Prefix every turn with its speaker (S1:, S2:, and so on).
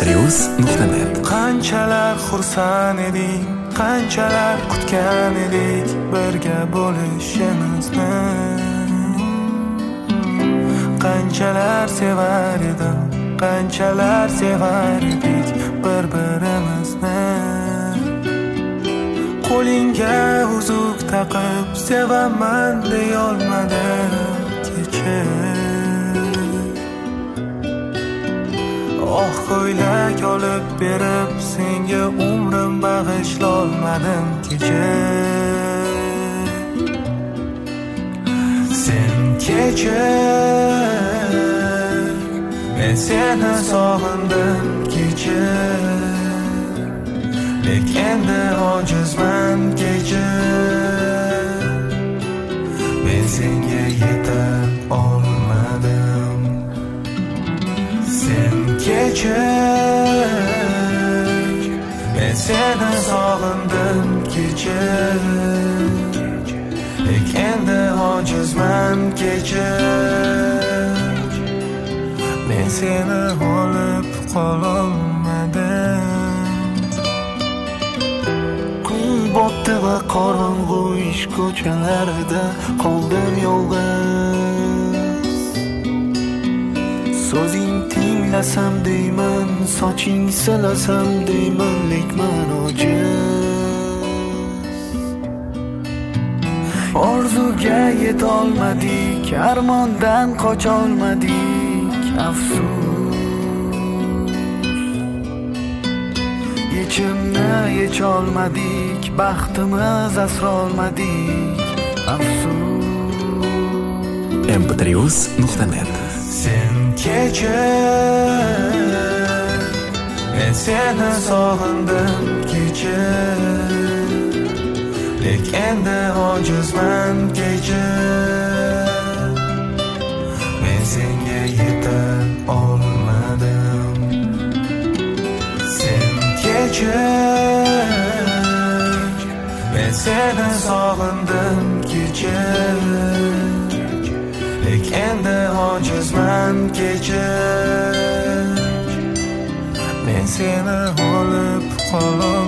S1: mp3.net.
S2: Qanchalar xursand edik, qanchalar kutgan edik birga bo'lishimizni. Qanchalar sevar edim, qanchalar sevar edik bir-birimizni. Qo'lingga uzuk taqib sevaman deyolmadim kecha. Oh, ko'ylak olib berib senga umrim bag'ishlolmadim kecha. Sen kecha, men seni sog'indim kecha. Lekin endi ojizman kecha. Men senga yeta olmadim. Sen kecha, men seni sog'indim kecha. Lekin endi ojizman kecha. Men seni olib qololmadim. Kun botdi va qorong'u ish ko'chalarida qoldim yolg'iz. So'zing tinglasam deyman, soching silasam deyman, lekin ojiz. Orzuga yetolmadik, armondan qocholmadik, afsus. Yechimni yecholmadik, baxtimiz asrolmadik, afsus.
S1: mp3.net.
S2: Sen kecha, men seni sog'indim kecha. Lekin endi ojizman kecha. Men senga yeta olmadim. Sen kecha, men seni sog'indim kecha. Lekin endi ojizman kecha. Men seni olib qololmadim.